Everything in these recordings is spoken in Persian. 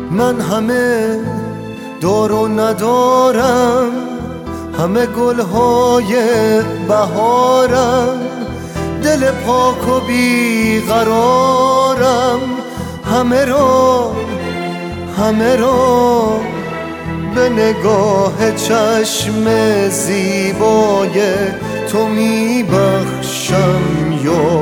من همه دار و ندارم، همه گلهای بهارم، دل پاک و بیقرارم. همه را به نگاه چشم زیبای تو میبخشم. یا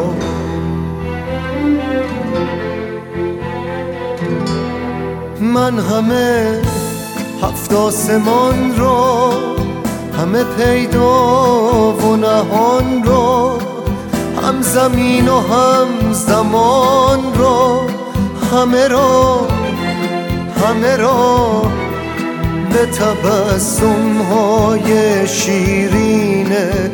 من همه هفت آسمان را، همه پیدا و نهان را، هم زمین و هم زمان را، همه را به تبسم های شیرین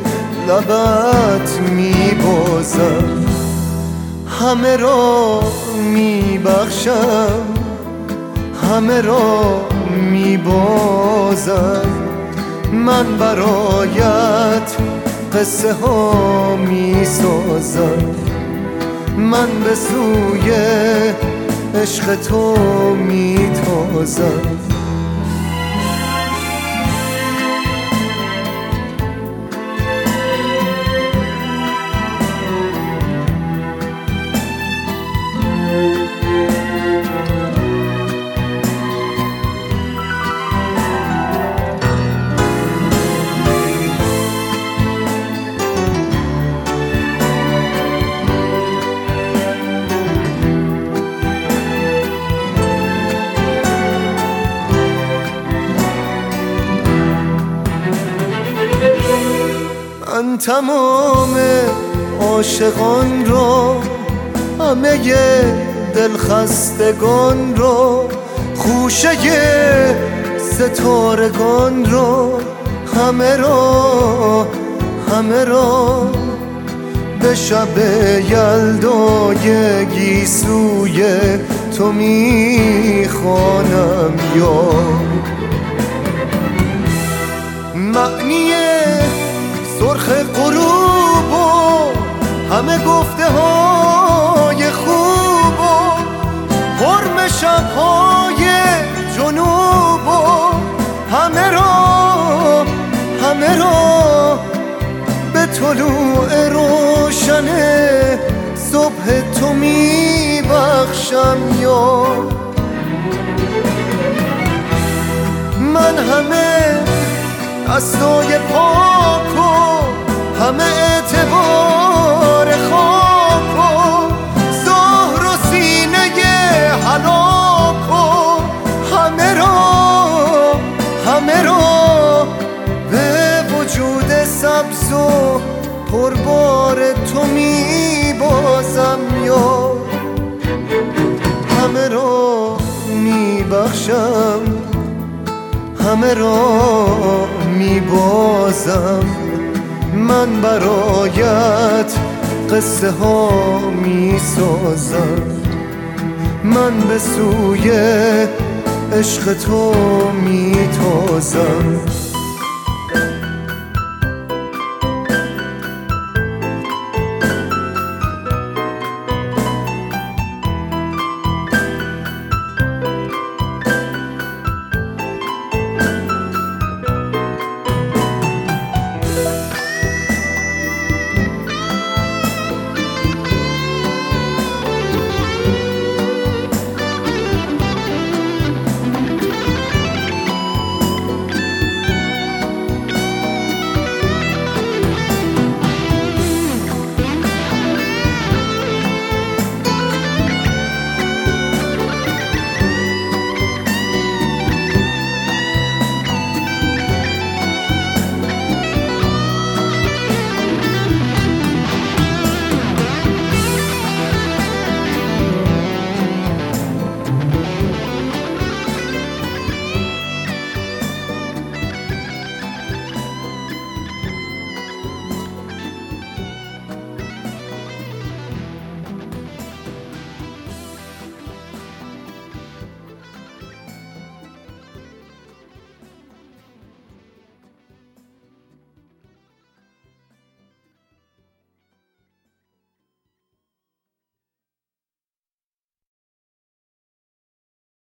لبت میبازم. همه را میبخشم، همه را میبازم. من برایت قصه ها میسازم، من به سوی عشق تو میتازم. من تمام عاشقان را، همه دلخستگان را، خوشه ستارگان را، همه را به شب یلدای گیسوی تو میخوانم. یا معنی سرخ غروب و همه گفته های خوب و حرم شبهای جنوب و همه را به طلوع روشن صبح تو میبخشم. یا من همه دستای پاک و همه اعتبار خاک و زهر و سینه هلاک و همه را به وجود سبز و پربار تو میبازم. یا همه را میبخشم، همه را میبازم. من برایت قصه ها میسازم، من به سوی عشق تو میتازم.